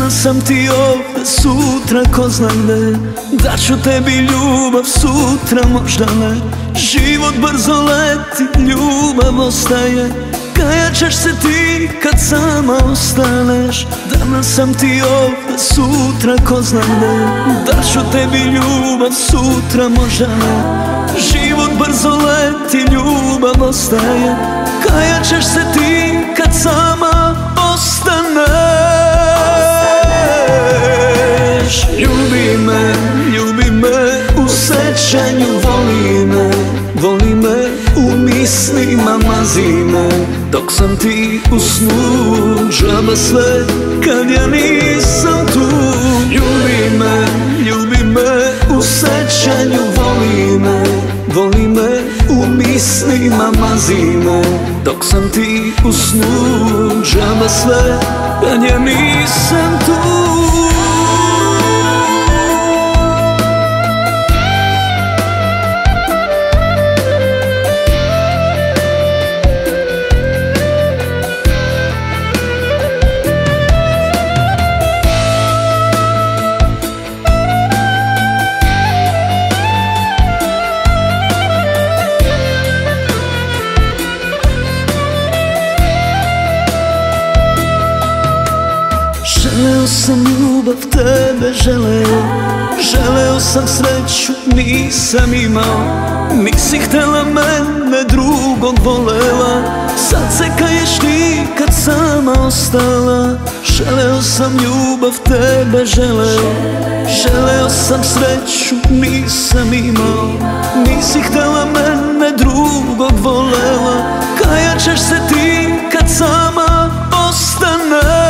Danas sam ti ovdje, sutra ko zna gde. Daću tebi ljubav, sutra možda ne. Život brzo leti, ljubav ostaje. Kajat ćeš se ti kad sama ostaneš. Danas sam ti ovdje, sutra ko zna gde. Daću tebi ljubav, sutra možda ne. Život brzo leti, ljubav ostaje. Kajat ćeš se ti kad sama ostaneš. Ljubi me u sećanju, voli me u mislima, mazi me dok sam ti u snu. Džaba sve kad ja nisam tu. Ljubi me u sećanju, voli me u mislima, mazi me dok sam ti u snu. Džaba sve kad ja nisam tu. Želeo sam ljubav, tebe želeo sam sreću, nisam imao. Nisi htjela mene, drugog volela. Sad se kaješ ti kad sama ostala. Želeo sam ljubav, tebe želeo sam sreću, nisam imao. Nisi htjela mene, drugog volela. Kajat ćeš se ti kad sama ostaneš.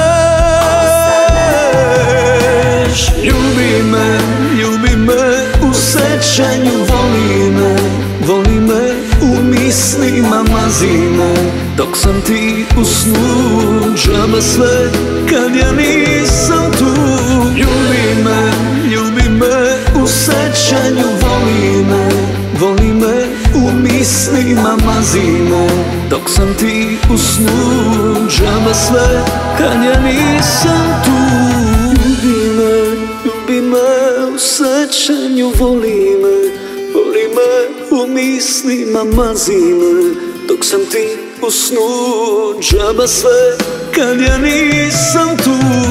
Ljubi me u sećanju, voli me u mislima, mazi me dok sam ti u snu. Džaba sve kad ja nisam tu. Ljubi me u sećanju, voli me u mislima, mazi me dok sam ti u snu. Džaba sve kad ja nisam tu. Ljubi me u sećanju, voli me u mislima, mazi me dok sam ti u snu. Džaba sve kad ja nisam tu.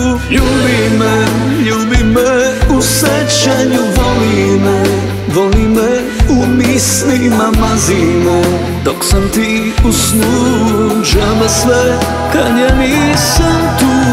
Ljubi me u sećanju, voli me u mislima, mazi me dok sam ti u snu. Džaba sve kad ja nisam tu.